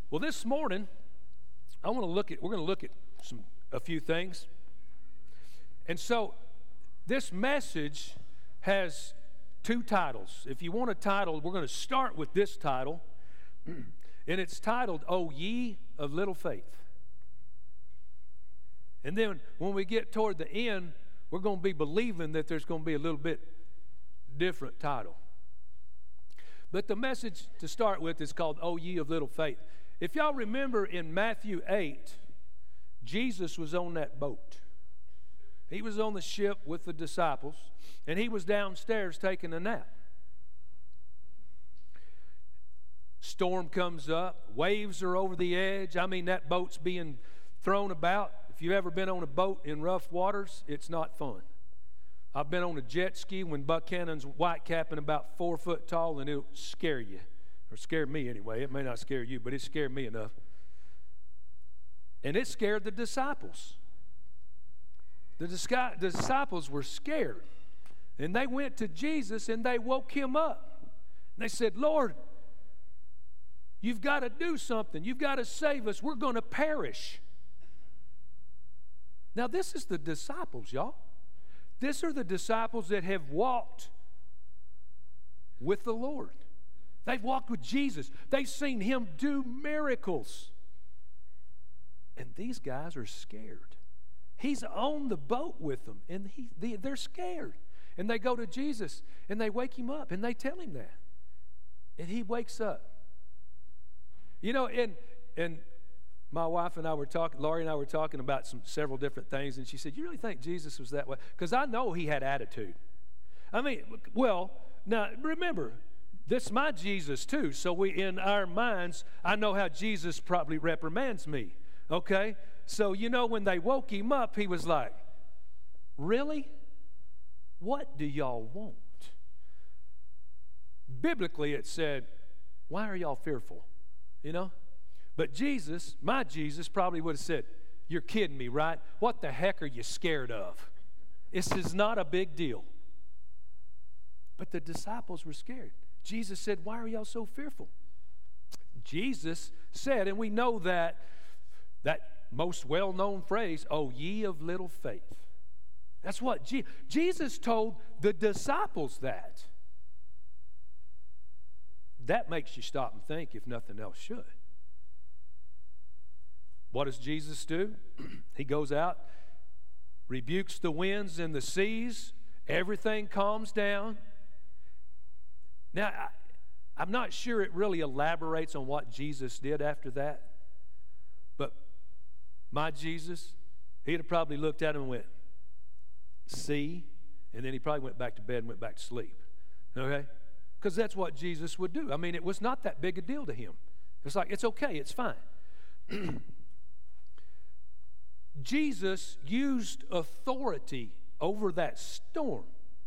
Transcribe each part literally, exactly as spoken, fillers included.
Well, this morning, I want to look at, we're going to look at some a few things. And so, this message has two titles. If you want a title, we're going to start with this title. And it's titled, O Ye of Little Faith. And then when we get toward the end, we're going to be believing that there's going to be a little bit different title. But the message to start with is called, O Ye of Little Faith. If y'all remember in Matthew eight, Jesus was on that boat. He was on the ship with the disciples, and he was downstairs taking a nap. Storm comes up, waves are over the edge. I mean, that boat's being thrown about. If you've ever been on a boat in rough waters, it's not fun. I've been on a jet ski when Buchanan's white capping about four foot tall, and it'll scare you. Or scare me anyway. It may not scare you, but it scared me enough. And it scared the disciples. The, disci- the disciples were scared. And they went to Jesus and they woke him up. And they said, Lord, you've got to do something. You've got to save us. We're going to perish. Now, this is the disciples, y'all. These are the disciples that have walked with the Lord. They've walked with Jesus. They've seen him do miracles. And these guys are scared. He's on the boat with them, and he, they, they're scared. And they go to Jesus, and they wake him up, and they tell him that. And he wakes up. You know, and and my wife and I were talking, Laurie and I were talking about some several different things, and she said, you really think Jesus was that way? Because I know he had attitude. I mean, well, now remember, this is my Jesus too, so we, in our minds, I know how Jesus probably reprimands me, okay? So, you know, when they woke him up, he was like, really? What do y'all want? Biblically, it said, why are y'all fearful? You know? But Jesus, my Jesus, probably would have said, you're kidding me, right? What the heck are you scared of? This is not a big deal. But the disciples were scared. Jesus said, why are y'all so fearful? Jesus said, and we know that, that most well-known phrase, oh, ye of little faith. That's what Je- Jesus told the disciples that. That makes you stop and think, if nothing else should. What does Jesus do? He goes out, rebukes the winds and the seas, everything calms down. Now, I, I'm not sure it really elaborates on what Jesus did after that, but my Jesus, he'd have probably looked at him and went, see, and then he probably went back to bed and went back to sleep, okay? Because that's what Jesus would do. I mean, it was not that big a deal to him. It's like, it's okay, it's fine. Jesus used authority over that storm.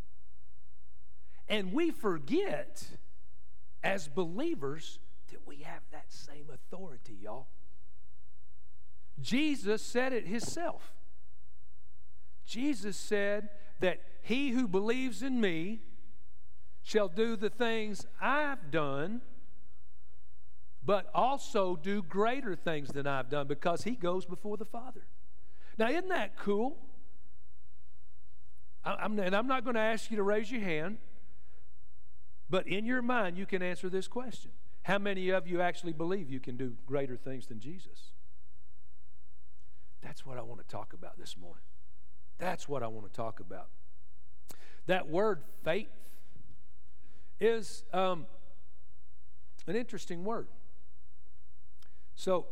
And we forget, as believers, that we have that same authority, y'all. Jesus said it himself. Jesus said that he who believes in me shall do the things I've done, but also do greater things than I've done, because he goes before the Father. Now, isn't that cool? I'm, and I'm not going to ask you to raise your hand, but in your mind, you can answer this question. How many of you actually believe you can do greater things than Jesus? That's what I want to talk about this morning. That's what I want to talk about. That word faith is um, an interesting word. So,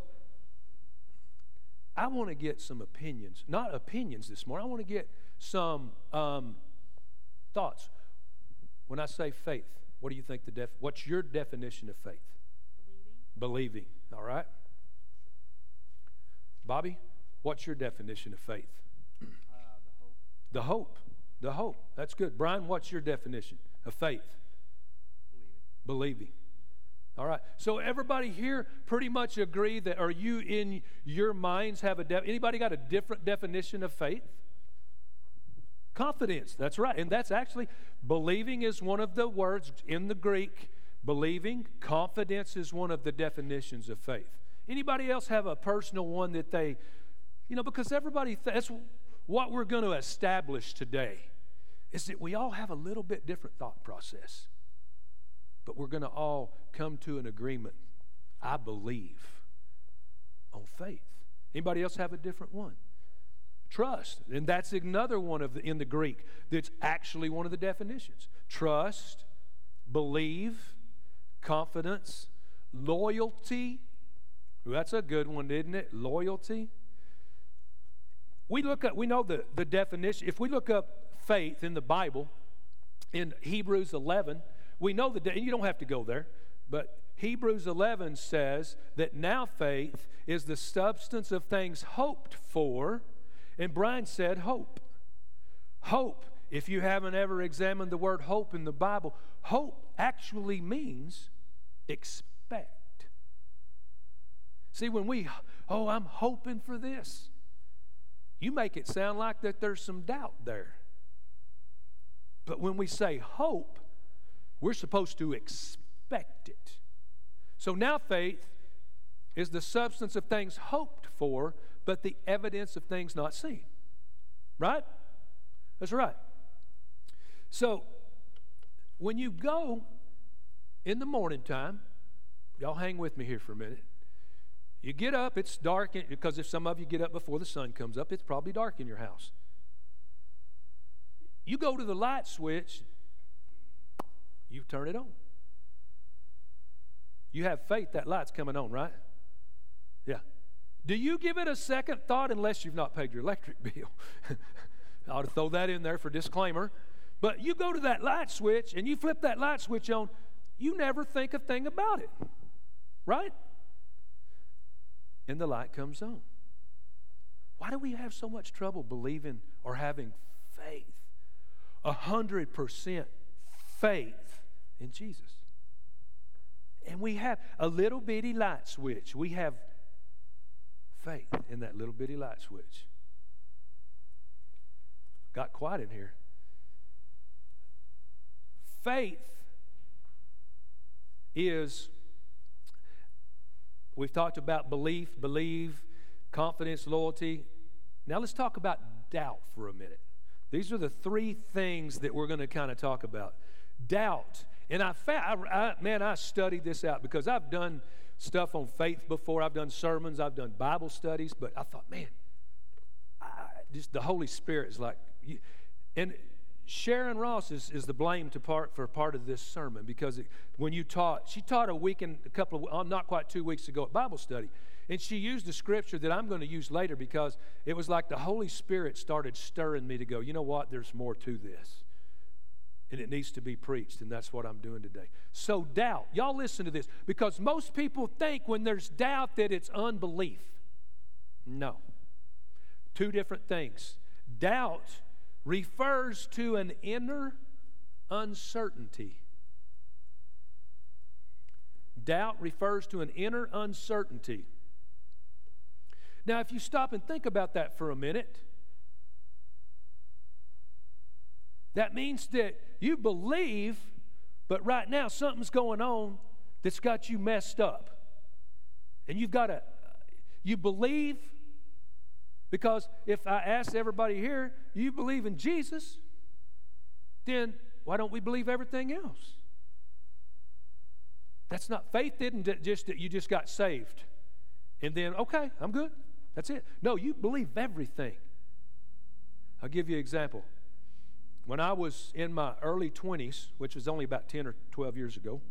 I want to get some opinions. Not opinions this morning. I want to get some um, thoughts. When I say faith, what do you think the def? What's your definition of faith? Believing. Believing. All right. Bobby, what's your definition of faith? Uh, the hope. The hope. The hope. That's good. Brian, what's your definition of faith? Believing. Believing. All right. So everybody here pretty much agree that, or you in your minds have a, de- anybody got a different definition of faith? Confidence. That's right. And that's actually, believing is one of the words in the Greek. Believing, confidence is one of the definitions of faith. Anybody else have a personal one that they, you know, because everybody, th- that's what we're going to establish today, is that we all have a little bit different thought process. But we're going to all come to an agreement, I believe, on faith. Anybody else have a different one? Trust. And that's another one of the, in the Greek that's actually one of the definitions. Trust, believe, confidence, loyalty. Ooh, that's a good one, isn't it? Loyalty. We look up, we know the, the definition. If we look up faith in the Bible, in Hebrews eleven, we know the, and you don't have to go there, but Hebrews eleven says that now faith is the substance of things hoped for, and Brian said hope. Hope, if you haven't ever examined the word hope in the Bible, hope actually means expect. See, when we, oh, I'm hoping for this, you make it sound like that there's some doubt there. But when we say hope, we're supposed to expect it. So now faith is the substance of things hoped for, but the evidence of things not seen. Right? That's right. So when you go in the morning time, y'all hang with me here for a minute. You get up, it's dark, in, because if some of you get up before the sun comes up, it's probably dark in your house. You go to the light switch, you turn it on. You have faith that light's coming on, right? Yeah. Do you give it a second thought unless you've not paid your electric bill? I ought to throw that in there for disclaimer. But you go to that light switch and you flip that light switch on, you never think a thing about it, right? And the light comes on. Why do we have so much trouble believing or having faith? A hundred percent faith in Jesus. And we have a little bitty light switch. We have faith in that little bitty light switch. Got quiet in here. Faith is, we've talked about belief, believe, confidence, loyalty. Now let's talk about doubt for a minute. These are the three things that we're going to kind of talk about. Doubt. And I, I, I, man, I studied this out because I've done stuff on faith before. I've done sermons. I've done Bible studies. But I thought, man, I, just the Holy Spirit is like, you, and Sharon Ross is, is the blame to part for part of this sermon because it, when you taught, she taught a week and a couple of, not quite two weeks ago at Bible study. And she used a scripture that I'm going to use later because it was like the Holy Spirit started stirring me to go, you know what, there's more to this. And it needs to be preached, and that's what I'm doing today. So doubt. Y'all listen to this, because most people think when there's doubt that it's unbelief. No. Two different things. Doubt refers to an inner uncertainty. Doubt refers to an inner uncertainty. Now, if you stop and think about that for a minute, that means that you believe, but right now something's going on that's got you messed up. And you've got to, you believe, because if I ask everybody here, you believe in Jesus, then why don't we believe everything else? That's not, faith isn't just that you just got saved. And then, okay, I'm good. That's it. No, you believe everything. I'll give you an example. When I was in my early twenties, which was only about ten or twelve years ago,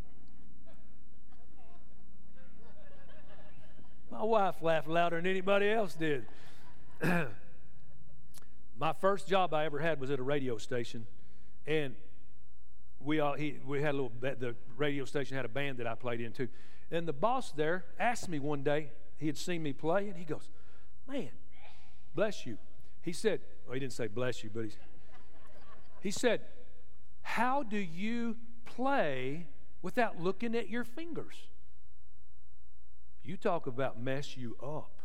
my wife laughed louder than anybody else did. My first job I ever had was at a radio station, and we all he, we had a little. The radio station had a band that I played in too, and the boss there asked me one day. He had seen me play, and he goes, "Man, bless you." He said, well, he didn't say bless you, but he, he said, "How do you play without looking at your fingers?" You talk about mess you up.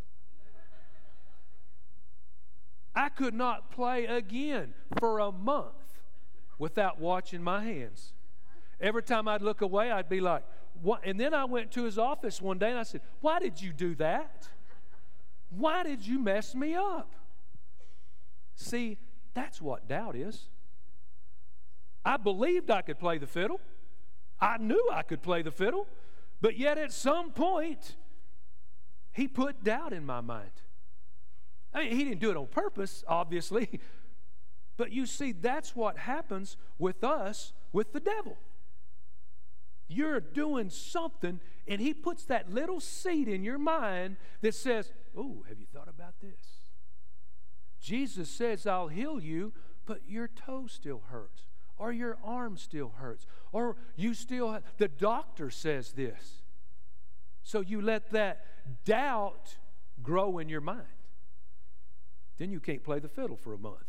I could not play again for a month without watching my hands. Every time I'd look away, I'd be like, what? And then I went to his office one day and I said, why did you do that? Why did you mess me up? See, that's what doubt is. I believed I could play the fiddle. I knew I could play the fiddle. But yet at some point, he put doubt in my mind. I mean, he didn't do it on purpose, obviously. But you see, that's what happens with us, with the devil. You're doing something, and he puts that little seed in your mind that says, oh, have you thought about this? Jesus says, I'll heal you, but your toe still hurts, or your arm still hurts, or you still have, the doctor says this. So you let that doubt grow in your mind. Then you can't play the fiddle for a month.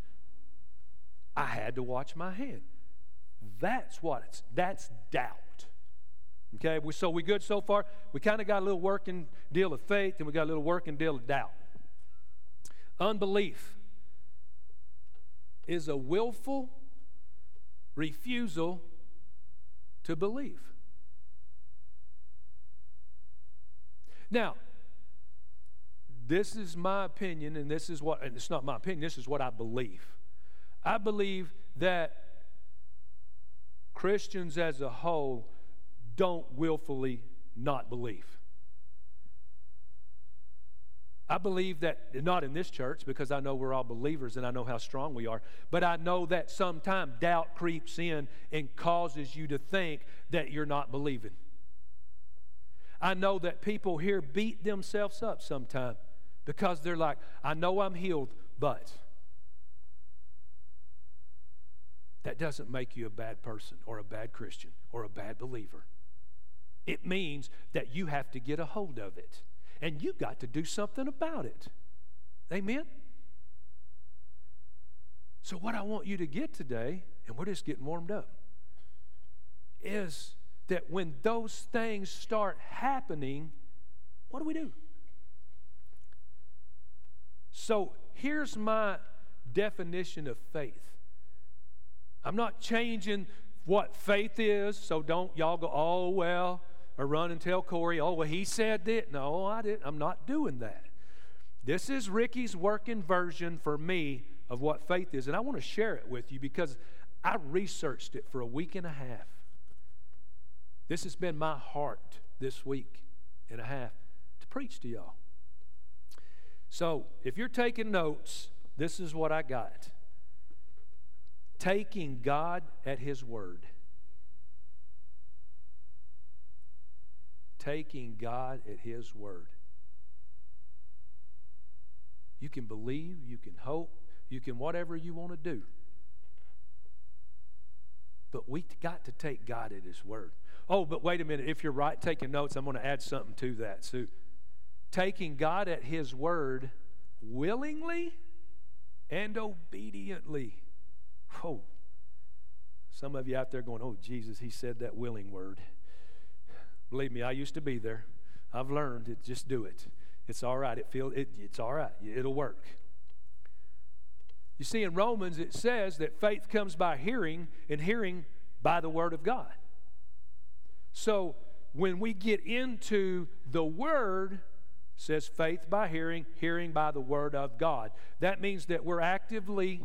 I had to watch my hand. That's what it's, that's doubt. Okay, we, so we good so far? We kind of got a little working deal of faith, and we got a little working deal of doubt. Unbelief is a willful refusal to believe. Now, this is my opinion, and this is what, and it's not my opinion, this is what I believe. I believe that Christians as a whole don't willfully not believe. I believe that, not in this church, because I know we're all believers and I know how strong we are, but I know that sometimes doubt creeps in and causes you to think that you're not believing. I know that people here beat themselves up sometimes because they're like, I know I'm healed, but that doesn't make you a bad person or a bad Christian or a bad believer. It means that you have to get a hold of it. And you got to do something about it. Amen? So what I want you to get today, and we're just getting warmed up, is that when those things start happening, what do we do? So here's my definition of faith. I'm not changing what faith is, so don't y'all go, oh, well, or run and tell Corey, oh, well, he said that. No, I didn't. I'm not doing that. This is Ricky's working version for me of what faith is, and I want to share it with you because I researched it for a week and a half. This has been my heart this week and a half to preach to y'all. So if you're taking notes, this is what I got. Taking God at His word. Taking God at His word. You can believe, you can hope, you can whatever you want to do. But we got to take God at His word. Oh, but wait a minute. If you're right taking notes, I'm going to add something to that. So, taking God at His word willingly and obediently. Oh, some of you out there going, oh, Jesus, He said that willing word. Believe me, I used to be there. I've learned it. Just do it. It's all right. It feel it, it's all right. It'll work. You see, in Romans, it says that faith comes by hearing, and hearing by the word of God. So when we get into the word, it says faith by hearing, hearing by the word of God. That means that we're actively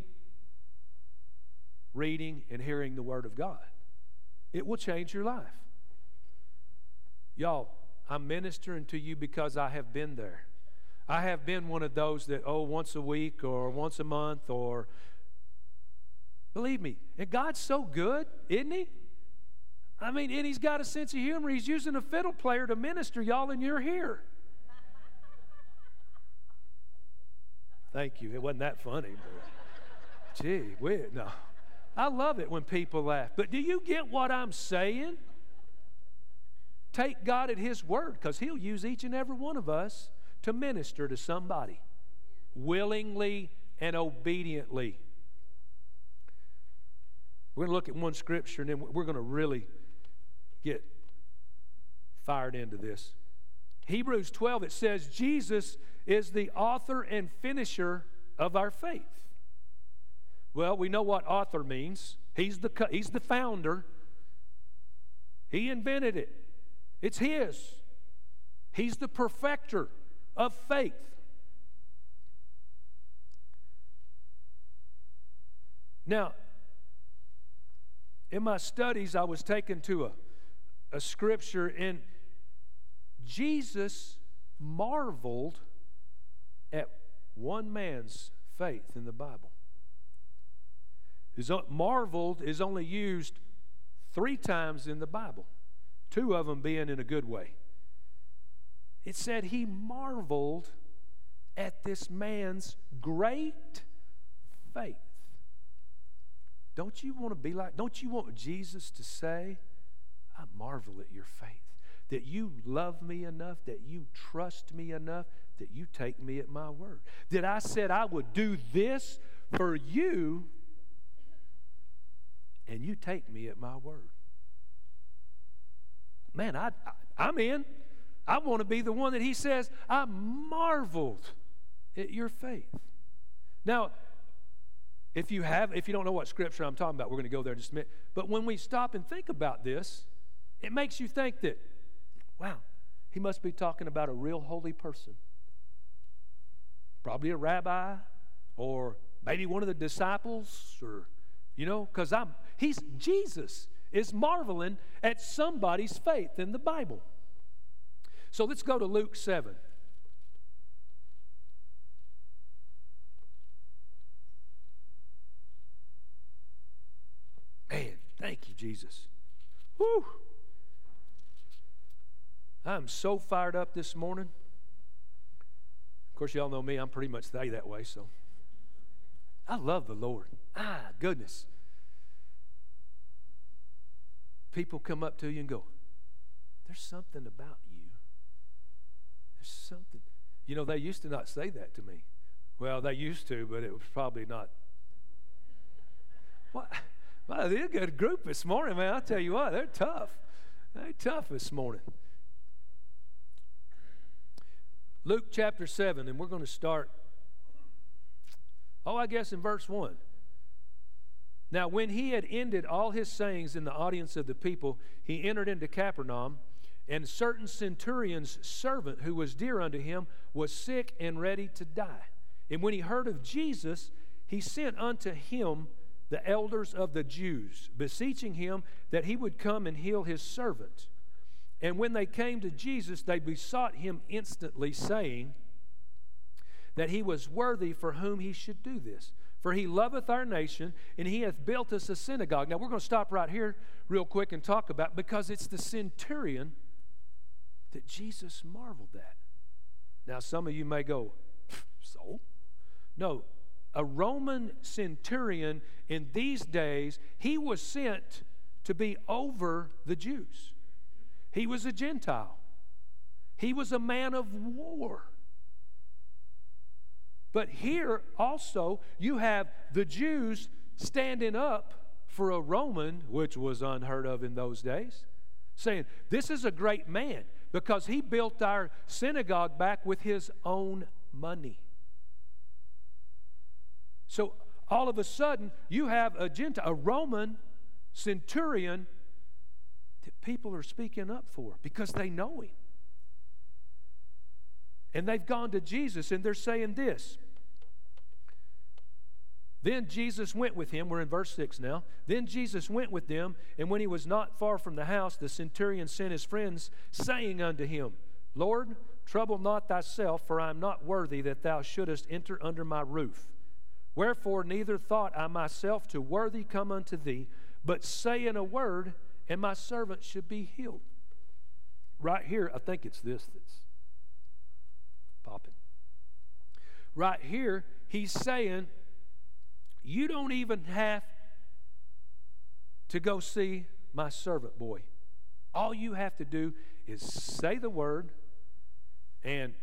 reading and hearing the word of God. It will change your life. Y'all, I'm ministering to you because I have been there. I have been one of those that, oh, once a week or once a month or, believe me, and God's so good, isn't He? I mean, and He's got a sense of humor. He's using a fiddle player to minister, y'all, and you're here. Thank you. It wasn't that funny, but gee, we, no. I love it when people laugh. But do you get what I'm saying? Take God at His word, because He'll use each and every one of us to minister to somebody willingly and obediently. We're going to look at one scripture, and then we're going to really get fired into this. Hebrews twelve, it says, Jesus is the author and finisher of our faith. Well, we know what author means. He's the, he's the founder. He invented it. It's His. He's the perfecter of faith. Now, in my studies, I was taken to a, a scripture, and Jesus marveled at one man's faith in the Bible. His, marveled is only used three times in the Bible, two of them being in a good way. It said he marveled at this man's great faith. Don't you want to be like, don't you want Jesus to say, I marvel at your faith, that you love me enough, that you trust me enough, that you take me at my word, that I said I would do this for you, and you take me at my word. Man, I, I, I'm in. I want to be the one that he says, I marveled at your faith. Now, if you have, if you don't know what scripture I'm talking about, we're going to go there in just a minute. But when we stop and think about this, it makes you think that, wow, he must be talking about a real holy person. Probably a rabbi, or maybe one of the disciples, or, you know, because I'm, he's, Jesus is marveling at somebody's faith in the Bible. So let's go to Luke seven. Man, thank you, Jesus. Whew. I'm so fired up this morning. Of course, y'all know me. I'm pretty much stay that way, so. I love the Lord. Ah, goodness. People come up to you and go, there's something about you. There's something. You know, they used to not say that to me. Well, they used to, but it was probably not. What? Well, they're a good group this morning, man. I'll tell you what, they're tough. They're tough this morning. Luke chapter seven, and we're going to start, oh, I guess in verse one. Now, when he had ended all his sayings in the audience of the people, he entered into Capernaum, and certain centurion's servant, who was dear unto him, was sick and ready to die. And when he heard of Jesus, he sent unto him the elders of the Jews, beseeching him that he would come and heal his servant. And when they came to Jesus, they besought him instantly, saying that he was worthy for whom he should do this. For he loveth our nation, and he hath built us a synagogue. Now, we're going to stop right here real quick and talk about, because it's the centurion that Jesus marveled at. Now, some of you may go, so? No, a Roman centurion in these days, he was sent to be over the Jews. He was a Gentile. He was a man of war. But here also you have the Jews standing up for a Roman, which was unheard of in those days, saying, this is a great man because he built our synagogue back with his own money. So all of a sudden you have a Gentile, a Roman centurion that people are speaking up for because they know him. And they've gone to Jesus and they're saying this. Then Jesus went with him. We're in verse six now. Then Jesus went with them, and when he was not far from the house, the centurion sent his friends, saying unto him, Lord, trouble not thyself, for I am not worthy that thou shouldest enter under my roof. Wherefore neither thought I myself to worthy come unto thee, but say in a word, and my servant should be healed. Right here, I think it's this that's popping. Right here, he's saying, you don't even have to go see my servant boy. All you have to do is say the word, and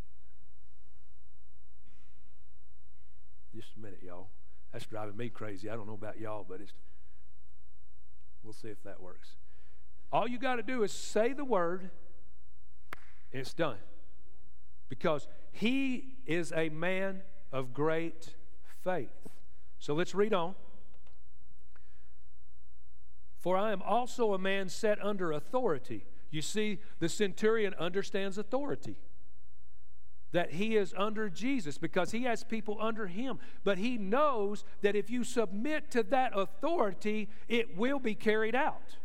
just a minute, y'all. That's driving me crazy. I don't know about y'all, but it's we'll see if that works. All you got to do is say the word, and it's done. Because he is a man of great faith. So let's read on. For I am also a man set under authority, You see, the centurion understands authority. That he is under Jesus because he has people under him. But he knows that if you submit to that authority, it will be carried out.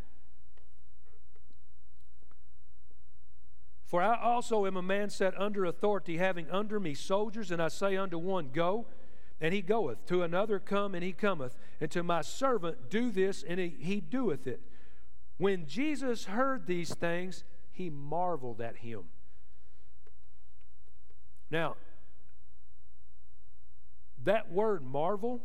For I also am a man set under authority, having under me soldiers, and I say unto one, Go, and he goeth. To another, Come, and he cometh. And to my servant, Do this, and he, he doeth it. When Jesus heard these things, he marveled at him. Now, that word marvel,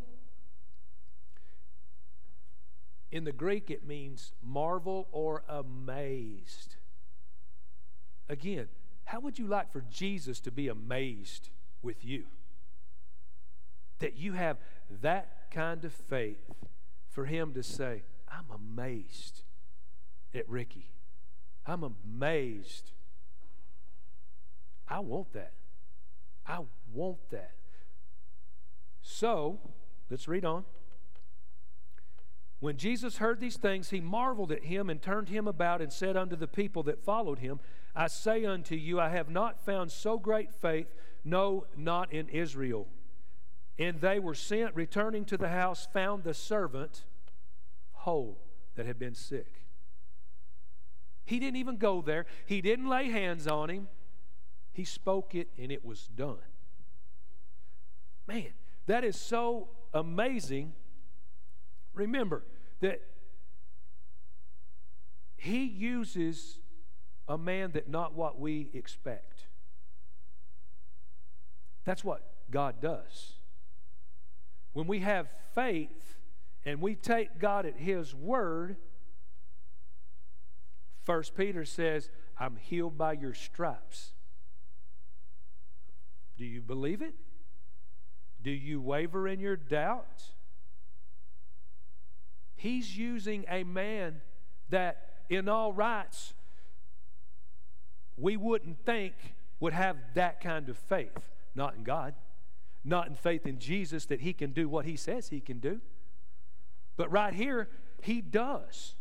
in the Greek it means marvel or amazed. Again, how would you like for Jesus to be amazed with you? That you have that kind of faith for him to say, I'm amazed at Ricky. I'm amazed. I want that. I want that. So, let's read on. When Jesus heard these things, he marveled at him and turned him about and said unto the people that followed him, I say unto you, I have not found so great faith, no, not in Israel. And they were sent, returning to the house, found the servant whole that had been sick. He didn't even go there. He didn't lay hands on him. He spoke it, and it was done. Man, that is so amazing. Remember that he uses a man that not what we expect. That's what God does. When we have faith and we take God at his word, First Peter says, I'm healed by your stripes. Do you believe it? Do you waver in your doubt? He's using a man that in all rights we wouldn't think would have that kind of faith. Not in God. Not in faith in Jesus that he can do what he says he can do. But right here, he does.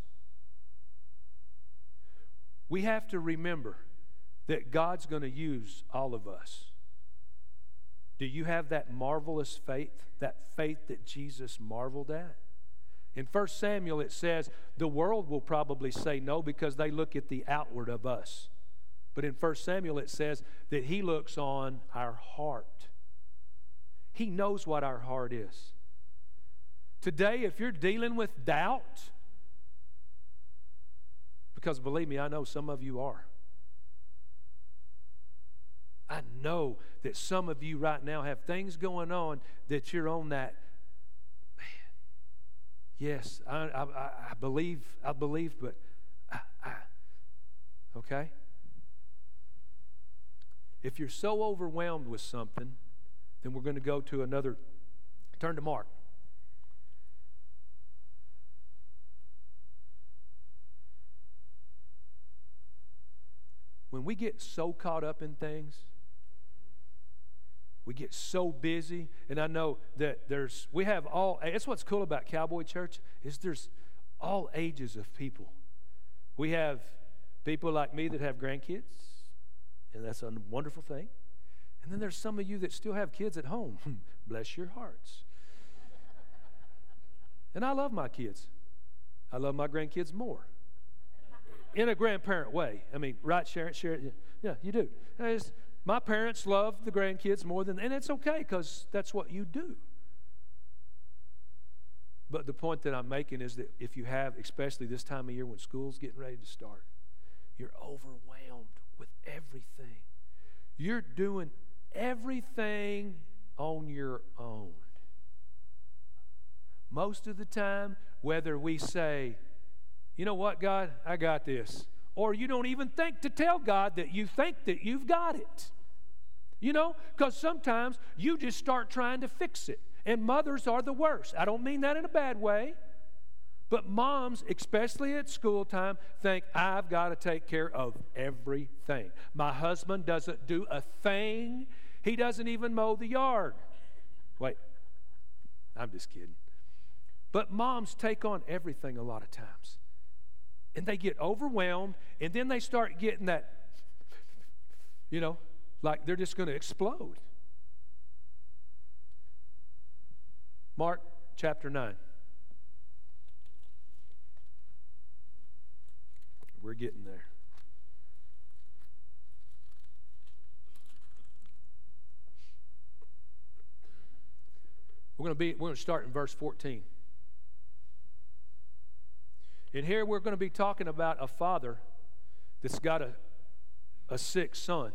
We have to remember that God's going to use all of us. Do you have that marvelous faith, that faith that Jesus marveled at? In First Samuel it says the world will probably say no because they look at the outward of us. But in First Samuel it says that he looks on our heart. He knows what our heart is. Today, if you're dealing with doubt, because believe me, I know some of you are. I know that some of you right now have things going on that you're on that, man, yes, I, I, I believe, I believe, but I, I, okay? If you're so overwhelmed with something, then we're going to go to another, turn to Mark. When we get so caught up in things, we get so busy, and I know that there's, we have all, that's what's cool about Cowboy Church, is there's all ages of people. We have people like me that have grandkids, and that's a wonderful thing. And then there's some of you that still have kids at home. Bless your hearts. And I love my kids. I love my grandkids more. In a grandparent way. I mean, right, Sharon? Sharon, yeah, you do. It's, my parents love the grandkids more than, and it's okay because that's what you do. But the point that I'm making is that if you have, especially this time of year when school's getting ready to start, you're overwhelmed with everything. You're doing everything on your own. Most of the time, whether we say, you know what, God, I got this, or you don't even think to tell God that you think that you've got it. You know, because sometimes you just start trying to fix it. And mothers are the worst. I don't mean that in a bad way. But moms, especially at school time, think, I've got to take care of everything. My husband doesn't do a thing. He doesn't even mow the yard. Wait, I'm just kidding. But moms take on everything a lot of times. And they get overwhelmed, and then they start getting that, you know, like they're just going to explode. Mark chapter nine. We're getting there. We're going to be we're going to start in verse fourteen. And here we're going to be talking about a father that's got a, a sick son.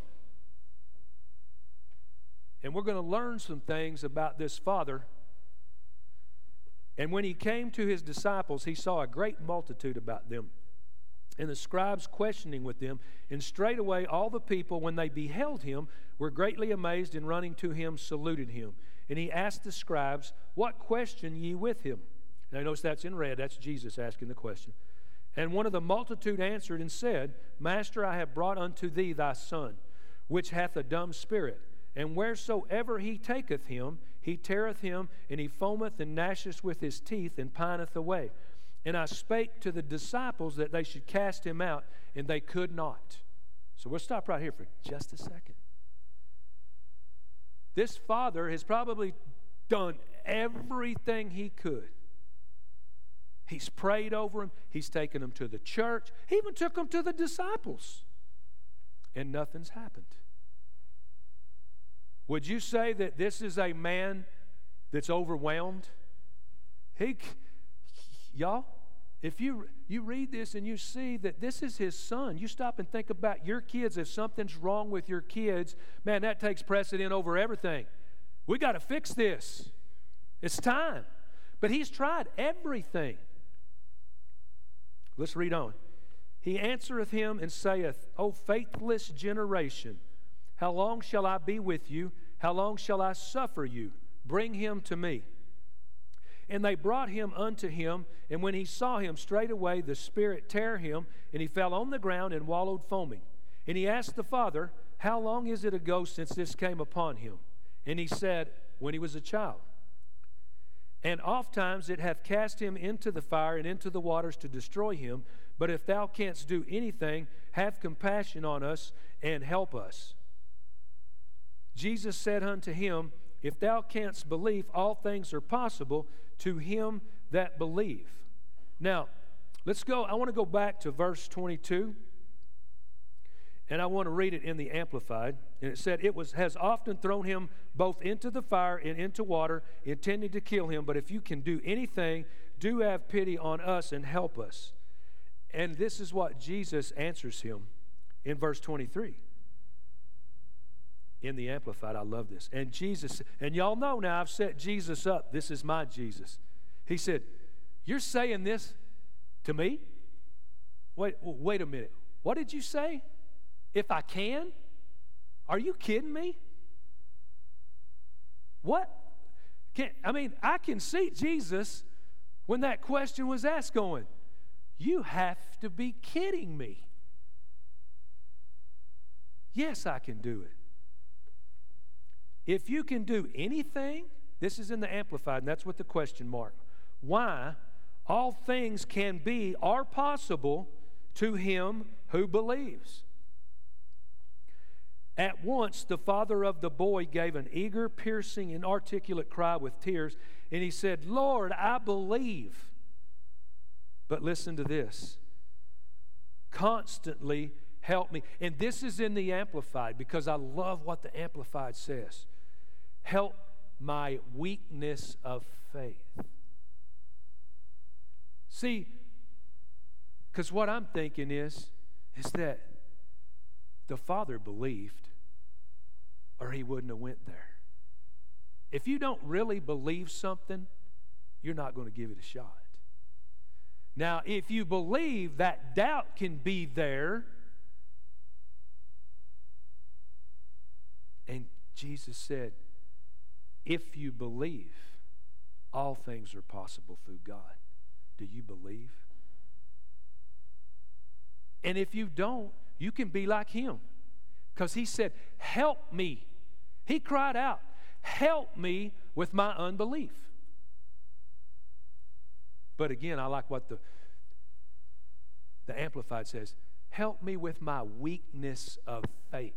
And we're going to learn some things about this father. And when he came to his disciples, he saw a great multitude about them, and the scribes questioning with them. And straightway all the people, when they beheld him, were greatly amazed, and running to him saluted him. And he asked the scribes, What question ye with him? Now notice that's in red. That's Jesus asking the question. And one of the multitude answered and said, Master, I have brought unto thee thy son, which hath a dumb spirit. And wheresoever he taketh him, he teareth him, and he foameth and gnasheth with his teeth, and pineth away. And I spake to the disciples that they should cast him out, and they could not. So we'll stop right here for just a second. This father has probably done everything he could. He's prayed over him. He's taken him to the church. He even took him to the disciples. And nothing's happened. Would you say that this is a man that's overwhelmed? He, y'all, if you, you read this and you see that this is his son, you stop and think about your kids. If something's wrong with your kids, man, that takes precedent over everything. We got to fix this. It's time. But he's tried everything. Let's read on. He answereth him and saith, O faithless generation, how long shall I be with you? How long shall I suffer you? Bring him to me. And they brought him unto him, and when he saw him, straightway the spirit tare him, and he fell on the ground and wallowed foaming. And he asked the father, How long is it ago since this came upon him? And he said, When he was a child. And oft times it hath cast him into the fire and into the waters to destroy him. But if thou canst do anything, have compassion on us and help us. Jesus said unto him, If thou canst believe, all things are possible to him that believe. Now, let's go. I want to go back to verse twenty-two. And I want to read it in the Amplified. And it said, It was has often thrown him both into the fire and into water, intending to kill him. But if you can do anything, do have pity on us and help us. And this is what Jesus answers him in verse twenty-three. In the Amplified, I love this. And Jesus, and y'all know now I've set Jesus up. This is my Jesus. He said, You're saying this to me? Wait, wait a minute. What did you say? If I can? Are you kidding me? What? Can, I mean, I can see Jesus when that question was asked going, You have to be kidding me. Yes, I can do it. If you can do anything, this is in the Amplified, and that's what the question mark. Why? All things can be, are possible to him who believes. At once the father of the boy gave an eager, piercing, inarticulate cry with tears, and he said, Lord, I believe. But listen to this. Constantly help me. And this is in the Amplified because I love what the Amplified says. Help my weakness of faith. See, because what I'm thinking is, is that the father believed or he wouldn't have went there. If you don't really believe something, you're not going to give it a shot. Now, if you believe, that doubt can be there. And Jesus said, if you believe, all things are possible through God. Do you believe? And if you don't, you can be like him. Because he said, help me. He cried out, help me with my unbelief. But again, I like what the, The Amplified says, help me with my weakness of faith.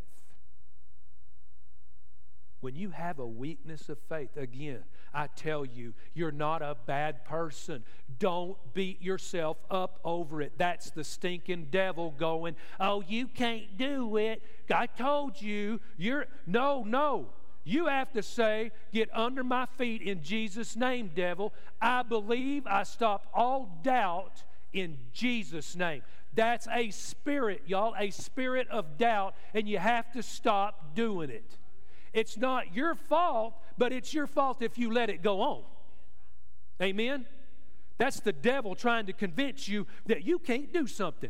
When you have a weakness of faith, again, I tell you, you're not a bad person. Don't beat yourself up over it. That's the stinking devil going, oh, you can't do it. I told you, you're, no, no. You have to say, get under my feet in Jesus' name, devil. I believe, I stop all doubt in Jesus' name. That's a spirit, y'all, a spirit of doubt, and you have to stop doing it. It's not your fault, but it's your fault if you let it go on. Amen? That's the devil trying to convince you that you can't do something.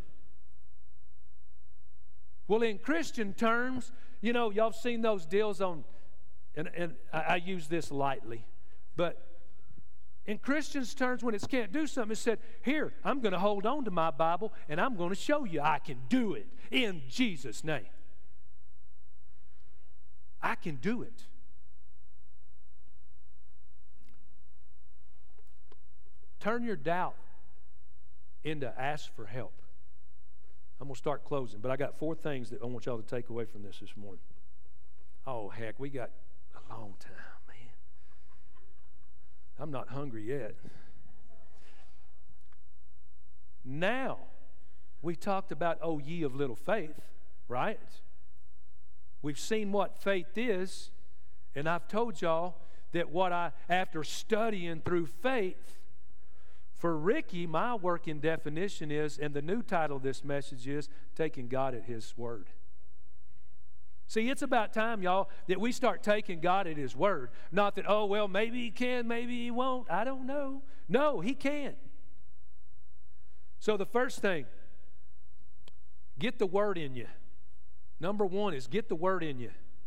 Well, in Christian terms, you know, y'all seen those deals on, and, and I, I use this lightly, but in Christians' terms, when it can't do something, it said, here, I'm going to hold on to my Bible, and I'm going to show you I can do it in Jesus' name. I can do it. Turn your doubt into ask for help. I'm going to start closing, but I got four things that I want y'all to take away from this this morning. Oh, heck, we got a long time, man. I'm not hungry yet. Now, we talked about, oh, ye of little faith, right? We've seen what faith is, and I've told y'all that what I, after studying through faith, for Ricky, my working definition is, and the new title of this message is, taking God at His Word. See, it's about time, y'all, that we start taking God at His Word. Not that, oh, well, maybe He can, maybe He won't. I don't know. No, He can. So the first thing, get the Word in you. Number one is get the Word in you.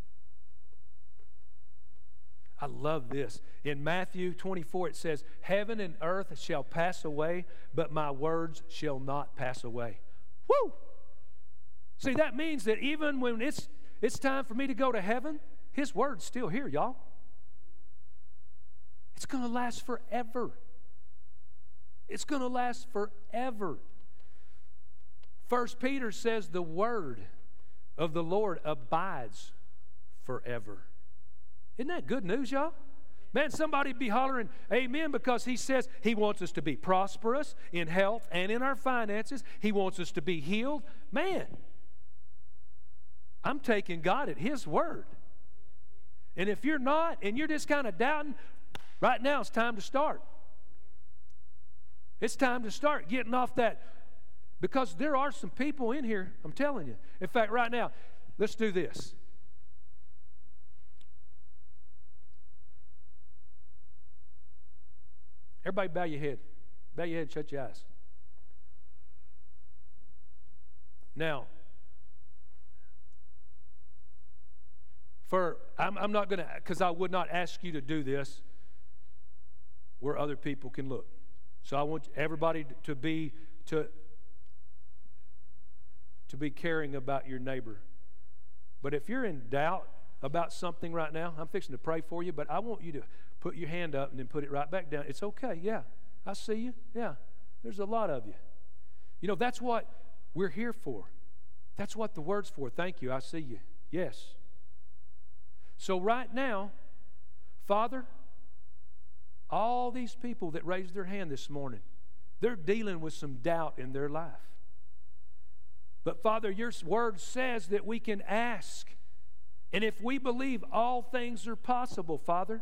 I love this. In Matthew twenty-four, it says, heaven and earth shall pass away, but my words shall not pass away. Woo! See, that means that even when it's, it's time for me to go to heaven, His Word's still here, y'all. It's going to last forever. It's going to last forever. First Peter says the Word of the Lord abides forever. Isn't that good news, y'all? Man, somebody be hollering amen because He says He wants us to be prosperous in health and in our finances. He wants us to be healed. Man, I'm taking God at His Word. And if you're not and you're just kind of doubting, right now it's time to start. It's time to start getting off that. Because there are some people in here, I'm telling you. In fact, right now, let's do this. Everybody bow your head. Bow your head and shut your eyes. Now, for, I'm, I'm not going to, because I would not ask you to do this where other people can look. So I want everybody to be, to, to be caring about your neighbor. But if you're in doubt about something right now, I'm fixing to pray for you, but I want you to put your hand up and then put it right back down. It's okay. Yeah, I see you. Yeah, there's a lot of you. You know, that's what we're here for. That's what the Word's for. Thank you. I see you. Yes. So right now, Father, all these people that raised their hand this morning, they're dealing with some doubt in their life. But Father, your Word says that we can ask. And if we believe all things are possible, Father,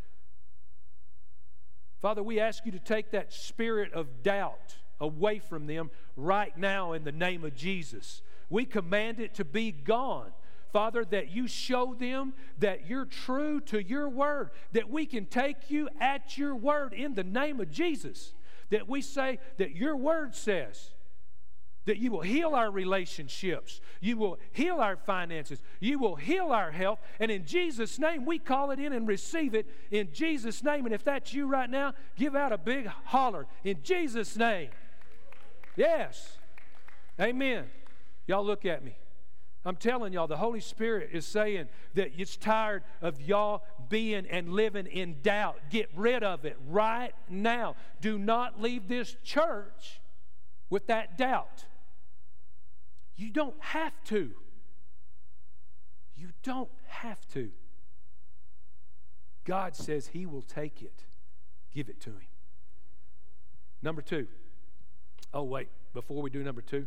Father, we ask you to take that spirit of doubt away from them right now in the name of Jesus. We command it to be gone. Father, that you show them that you're true to your word, that we can take you at your word in the name of Jesus. That we say that your word says that you will heal our relationships, you will heal our finances, you will heal our health, and in Jesus' name we call it in and receive it in Jesus' name. And if that's you right now, give out a big holler in Jesus' name. Yes. Amen. Y'all look at me. I'm telling y'all, the Holy Spirit is saying that it's tired of y'all being and living in doubt. Get rid of it right now. Do not leave this church with that doubt. You don't have to. You don't have to. God says He will take it. Give it to Him. Number two. Oh, wait. Before we do number two.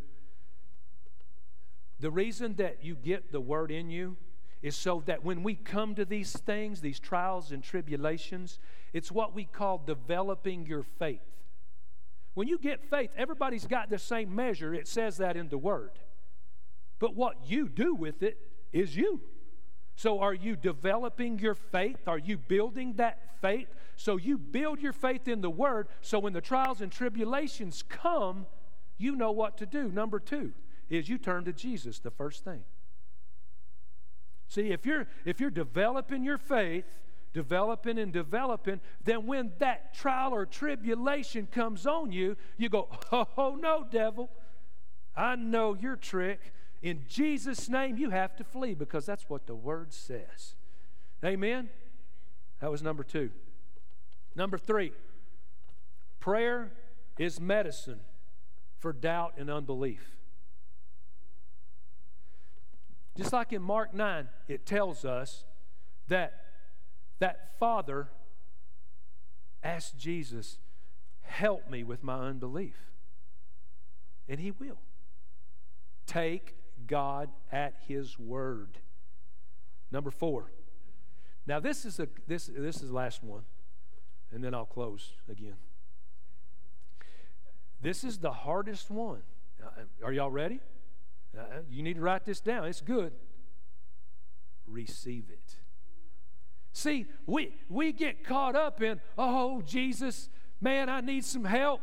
The reason that you get the Word in you is so that when we come to these things, these trials and tribulations, it's what we call developing your faith. When you get faith, everybody's got the same measure. It says that in the Word. But what you do with it is you. So are you developing your faith? Are you building that faith? So you build your faith in the Word, so when the trials and tribulations come, you know what to do. Number two is you turn to Jesus, the first thing. See, if you're, if you're developing your faith, developing and developing, then when that trial or tribulation comes on you, you go, oh, no, devil, I know your trick. In Jesus' name, you have to flee, because that's what the Word says. Amen? That was number two. Number three, prayer is medicine for doubt and unbelief. Just like in Mark nine, it tells us that that father asked Jesus, help me with my unbelief. And He will. Take God at His word. Number four. Now this is a this this is the last one, and then I'll close again. This is the hardest one. Are y'all ready? Uh, you need to write this down. It's good. Receive it. See, we we get caught up in, oh, Jesus, man, I need some help.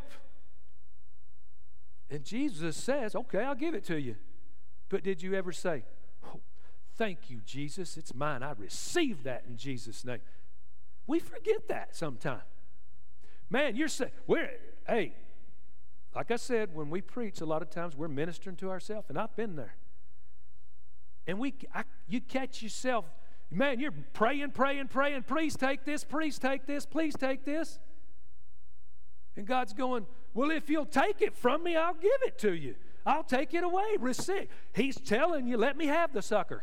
And Jesus says, okay, I'll give it to you. But did you ever say, oh, thank you, Jesus, it's mine. I receive that in Jesus' name. We forget that sometimes. Man, you're saying, we're, hey, like I said, when we preach, a lot of times we're ministering to ourselves, and I've been there. And we, I, you catch yourself, man, you're praying, praying, praying, please take this, please take this, please take this. And God's going, well, if you'll take it from me, I'll give it to you. I'll take it away. Receive. He's telling you, let me have the sucker.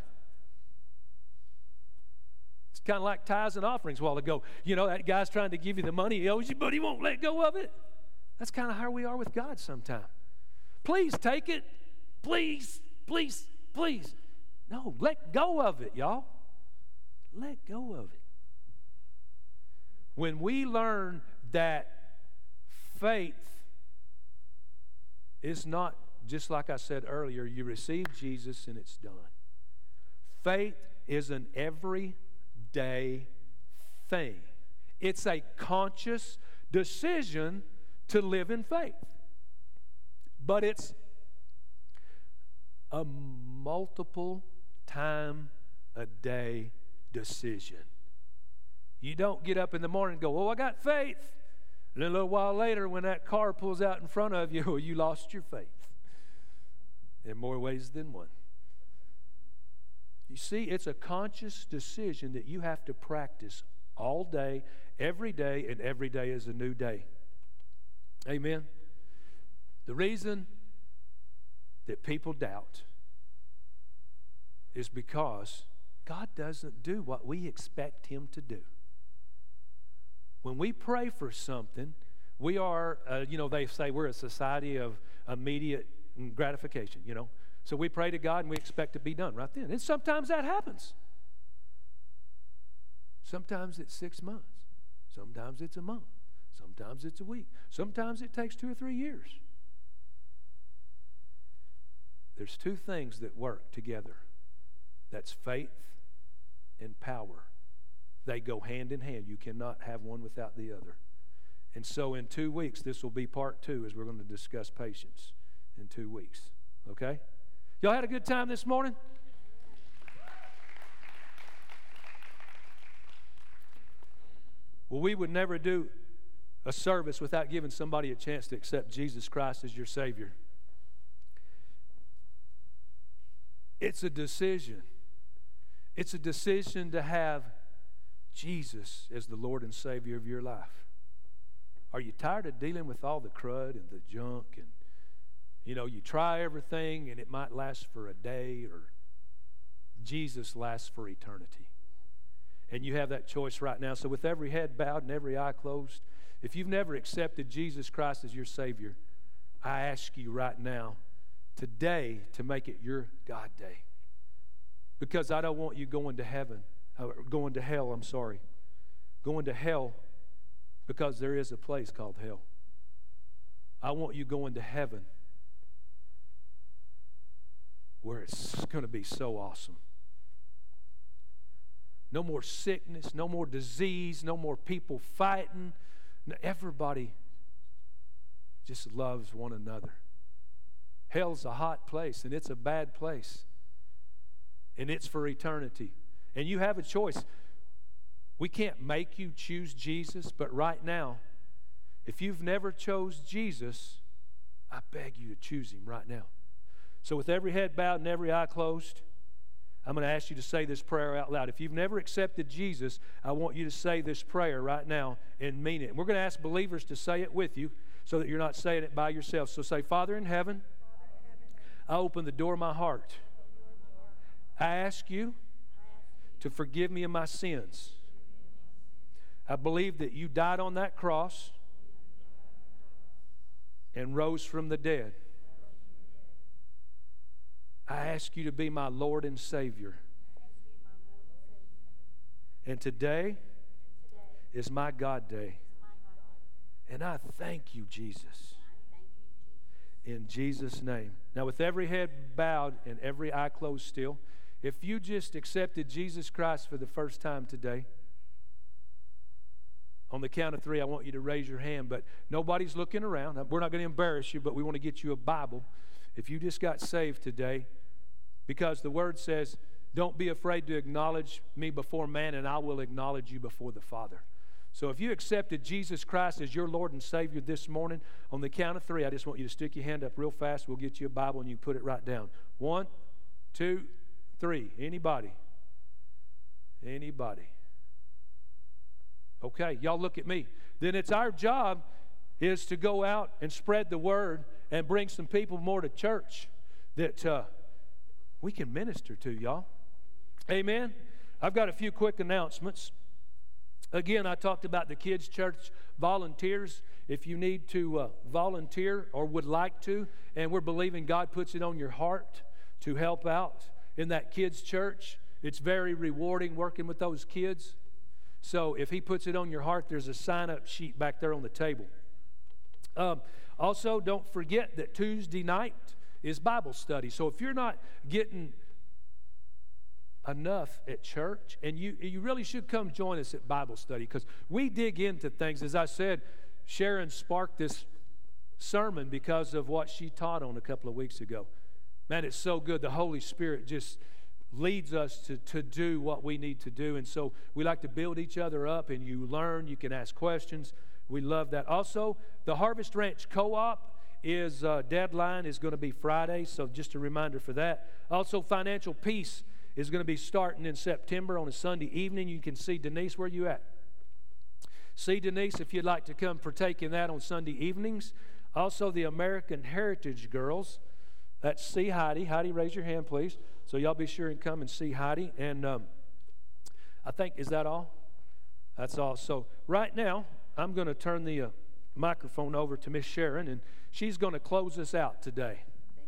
It's kind of like tithes and offerings a while ago. You know, that guy's trying to give you the money he owes you, but he won't let go of it. That's kind of how we are with God sometimes. Please take it. Please, please, please. No, let go of it, y'all. Let go of it. When we learn that faith is not just like I said earlier, you receive Jesus and it's done. Faith is an everyday thing. It's a conscious decision to live in faith. But it's a multiple time a day decision. You don't get up in the morning and go, oh, I got faith. And then a little while later, when that car pulls out in front of you, well, you lost your faith. In more ways than one. You see, it's a conscious decision that you have to practice all day, every day, and every day is a new day. Amen? The reason that people doubt is because God doesn't do what we expect Him to do. When we pray for something, we are, uh, you know, they say we're a society of immediate gratification, you know. So we pray to God and we expect to be done right then. And sometimes that happens. Sometimes it's six months. Sometimes it's a month. Sometimes it's a week. Sometimes it takes two or three years. There's two things that work together. That's faith and power. They go hand in hand. You cannot have one without the other. And so in two weeks, this will be part two as we're going to discuss patience in two weeks. Okay? Y'all had a good time this morning? Well, we would never do a service without giving somebody a chance to accept Jesus Christ as your Savior. It's a decision. It's a decision to have Jesus as the Lord and Savior of your life. Are you tired of dealing with all the crud and the junk and You know, you try everything and it might last for a day, or Jesus lasts for eternity. And you have that choice right now. So with every head bowed and every eye closed, if you've never accepted Jesus Christ as your Savior, I ask you right now, today, to make it your God day. Because I don't want you going to heaven, uh, going to hell, I'm sorry. Going to hell because there is a place called hell. I want you going to heaven where it's going to be so awesome. No more sickness, no more disease, no more people fighting. Everybody just loves one another. Hell's a hot place, and it's a bad place. And it's for eternity. And you have a choice. We can't make you choose Jesus, but right now, if you've never chose Jesus, I beg you to choose him right now. So with every head bowed and every eye closed, I'm going to ask you to say this prayer out loud. If you've never accepted Jesus, I want you to say this prayer right now and mean it. And we're going to ask believers to say it with you so that you're not saying it by yourself. So say, Father in heaven, I open the door of my heart. I ask you to forgive me of my sins. I believe that you died on that cross and rose from the dead. I ask you to be my Lord and Savior. And today is my God day. And I thank you, Jesus. In Jesus' name. Now, with every head bowed and every eye closed still, if you just accepted Jesus Christ for the first time today, on the count of three, I want you to raise your hand, but nobody's looking around. We're not going to embarrass you, but we want to get you a Bible. If you just got saved today, because the Word says, don't be afraid to acknowledge me before man, and I will acknowledge you before the Father. So if you accepted Jesus Christ as your Lord and Savior this morning, on the count of three, I just want you to stick your hand up real fast. We'll get you a Bible, and you put it right down. One, two, three. Anybody? Anybody? Okay, y'all look at me. Then it's our job is to go out and spread the word and bring some people more to church that uh, we can minister to, y'all. Amen? I've got a few quick announcements. Again, I talked about the kids' church volunteers. If you need to uh, volunteer or would like to, and we're believing God puts it on your heart to help out in that kids' church, it's very rewarding working with those kids. So if he puts it on your heart, there's a sign-up sheet back there on the table. Um, also, don't forget that Tuesday night is Bible study. So if you're not getting enough at church, and you, you really should come join us at Bible study, because we dig into things. As I said, Sharon sparked this sermon because of what she taught on a couple of weeks ago. Man, it's so good. The Holy Spirit just leads us to, to do what we need to do. And so we like to build each other up, and you learn, you can ask questions. We love that. Also, the Harvest Ranch Co-op is uh, deadline is going to be Friday, so just a reminder for that. Also, Financial Peace is going to be starting in September on a Sunday evening. You can see Denise. Where you at? See Denise if you'd like to come partake in that on Sunday evenings. Also, the American Heritage Girls. That's see Heidi. Heidi, raise your hand, please. So y'all be sure and come and see Heidi. And um, I think, is that all? That's all. So right now, I'm going to turn the uh, microphone over to Miss Sharon, and she's going to close us out today.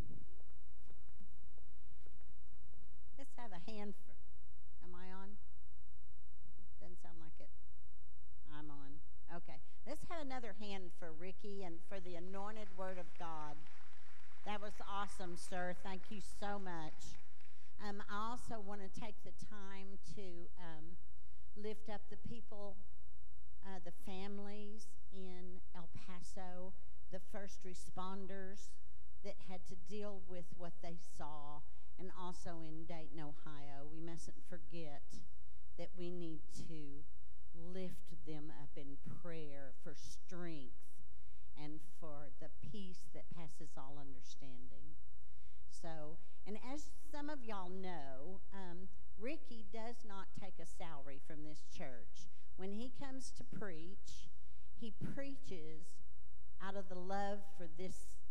Let's have a hand for, am I on? Doesn't sound like it. I'm on. Okay. Let's have another hand for Ricky and for the anointed word of God. That was awesome, sir. Thank you so much. Um, I also want to take the time to um, lift up the people, uh, the families in El Paso, the first responders that had to deal with what they saw, and also in Dayton, Ohio. We mustn't forget that we need to lift them up in prayer for strength and for the peace that passes all understanding. So, and as some of y'all know, um, Ricky does not take a salary from this church. When he comes to preach, he preaches out of the love for this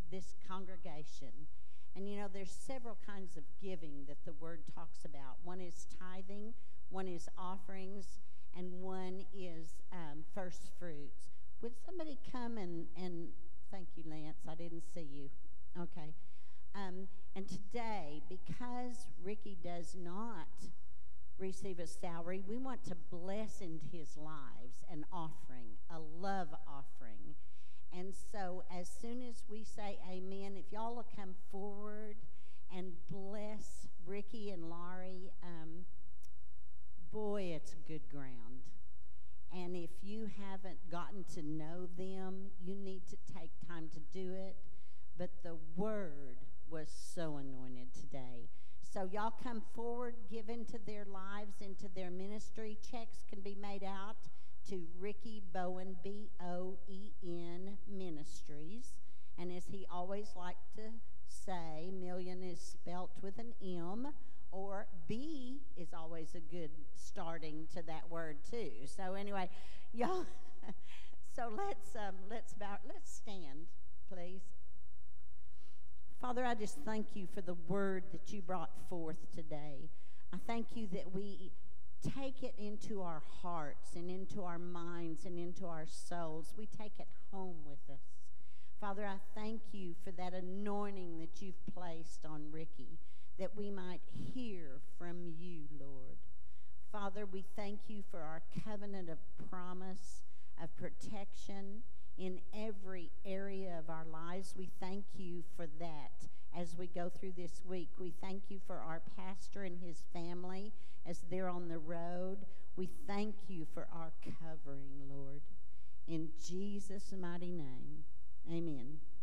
this congregation. And you know, there's several kinds of giving that the Word talks about. One is tithing, one is offerings, and one is um, first fruits. Would somebody come and, and thank you, Lance, I didn't see you. Okay. Um, and today, because Ricky does not receive a salary, we want to bless into his lives an offering, a love offering. And so as soon as we say amen, if y'all will come forward and bless Ricky and Laurie, um, boy, it's good ground. And if you haven't gotten to know them, you need to take time to do it. But the word was so anointed today. So y'all come forward, give into their lives, into their ministry. Checks can be made out to Ricky Bowen, B O E N Ministries. And as he always liked to say, million is spelt with an M, or B is always a good starting to that word too. So anyway, y'all, so let's um, let's bow, let's stand, please. Father, I just thank you for the word that you brought forth today. I thank you that we take it into our hearts and into our minds and into our souls. We take it home with us. Father, I thank you for that anointing that you've placed on Ricky, that we might hear from you, Lord. Father, we thank you for our covenant of promise, of protection in every area of our lives. We thank you for that as we go through this week. We thank you for our pastor and his family as they're on the road. We thank you for our covering, Lord. In Jesus' mighty name, amen.